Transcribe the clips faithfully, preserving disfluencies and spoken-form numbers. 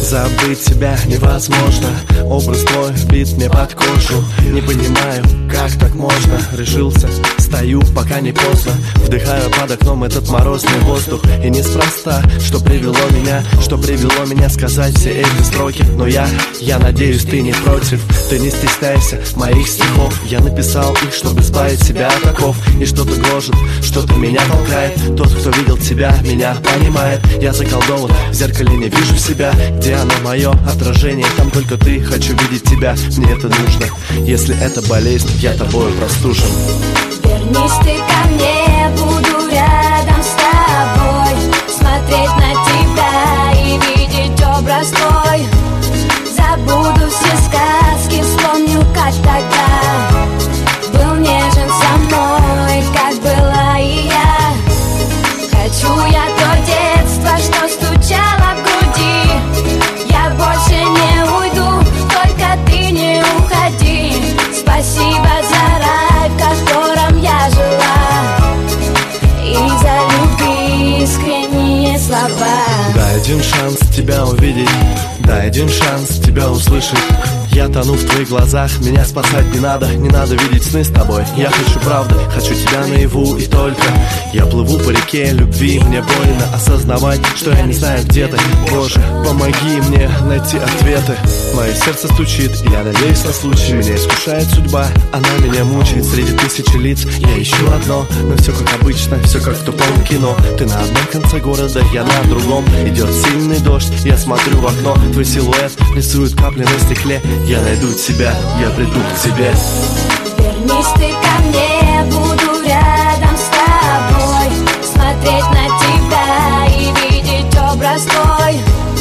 Забыть тебя невозможно, образ твой вбит мне под кожу. Не понимаю, как так можно, решился, стою, пока не поздно. Вдыхаю под окном этот морозный воздух. И неспроста, что привело меня, что привело меня сказать все эти строки. Но я, я надеюсь, ты не против. Ты не стесняйся моих стихов. Я написал их, чтобы избавить себя от оков. И что-то гложет, что-то меня толкает. Тот, кто видел тебя, меня понимает. Я заколдован, в зеркале не вижу себя. Где оно, мое отражение? Там только ты, хочу видеть тебя. Мне это нужно, если это болезнь, я тобою простужен. Вернись ты ко мне, буду рядом с тобой, смотреть на тебя и видеть образ твой. Забуду все сказки, вспомню, как тогда был нежен со мной, как была и я. Хочу я то детство, что стучало в груди. Я больше не уйду, только ты не уходи. Спасибо за рай, в котором я жила, и за любви искренние слова. Дай один шанс тебя увидеть, дай один шанс тебя услышать. Я тону в твоих глазах, меня спасать не надо. Не надо видеть сны с тобой. Я хочу правды, хочу тебя наяву и только. Я плыву по реке любви, мне больно осознавать, что я не знаю, где ты. Боже, помоги мне найти ответы. Мое сердце стучит, и я надеюсь на случай. Меня искушает судьба, она меня мучает. Среди тысячи лиц я ищу одно, но все как обычно, все как в тупом кино. Ты на одном конце города, я на другом. Идет сильный дождь, я смотрю в окно. Твой силуэт рисует капли на стекле. Я найду тебя, я приду к тебе. Вернись ты ко мне, буду рядом с тобой, смотреть на тебя и видеть образ твой.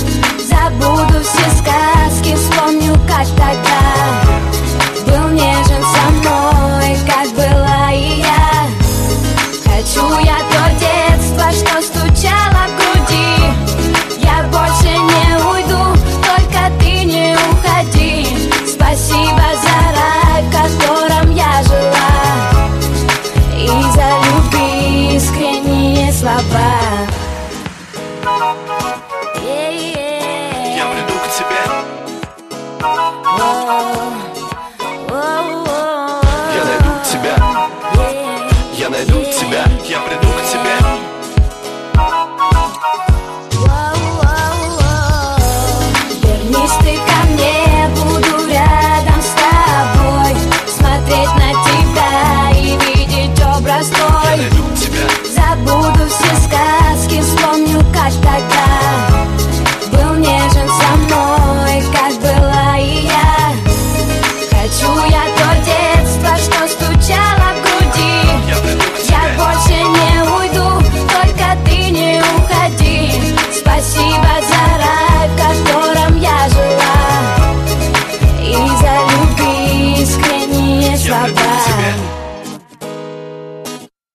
Забуду все сказки, вспомню, как тогда был нежен со мной, как была и я. Хочу я то детство, что стучало в груди. Я больше не уйду, только ты не уходи. Спасибо за рай, в котором я жила, и за любви искренние слова.